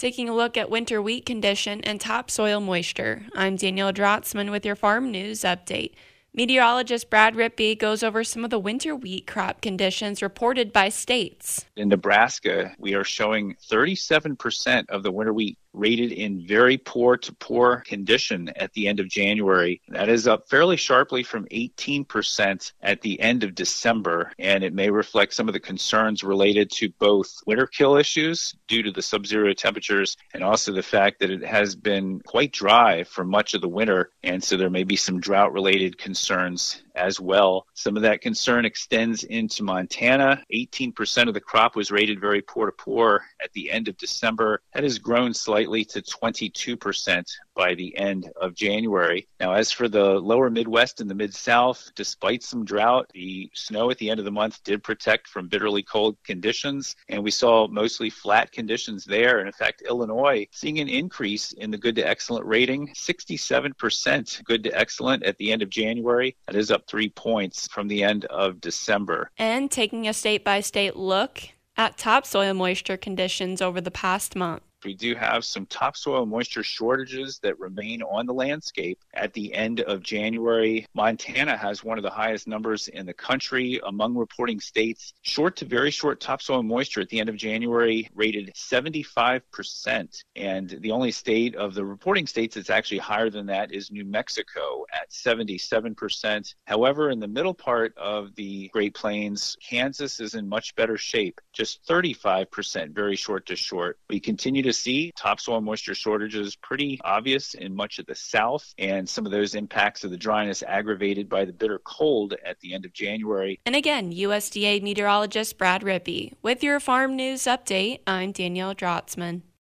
Taking a look at winter wheat condition and topsoil moisture. I'm Danielle Drotzman with your Farm News Update. Meteorologist Brad Rippey goes over some of the winter wheat crop conditions reported by states. In Nebraska, we are showing 37% of the winter wheat rated in very poor to poor condition at the end of January. That is up fairly sharply from 18% at the end of December, and it may reflect some of the concerns related to both winter kill issues due to the sub-zero temperatures and also the fact that it has been quite dry for much of the winter, and so there may be some drought-related concerns as well. Some of that concern extends into Montana. 18% of the crop was rated very poor to poor at the end of December. That has grown slightly to 22% by the end of January. Now, as for the lower Midwest and the Mid-South, despite some drought, the snow at the end of the month did protect from bitterly cold conditions, and we saw mostly flat conditions there. And in fact, Illinois seeing an increase in the good to excellent rating, 67% good to excellent at the end of January. That is up 3 points from the end of December. And taking a state-by-state look at topsoil moisture conditions over the past month. We do have some topsoil moisture shortages that remain on the landscape. At the end of January, Montana has one of the highest numbers in the country among reporting states. Short to very short topsoil moisture at the end of January rated 75%. And the only state of the reporting states that's actually higher than that is New Mexico at 77%. However, in the middle part of the Great Plains, Kansas is in much better shape, just 35% very short to short. We continue to see topsoil moisture shortages pretty obvious in much of the south, and some of those impacts of the dryness aggravated by the bitter cold at the end of January. And again, USDA meteorologist Brad Rippey. With your Farm News Update, I'm Danielle Drotzman.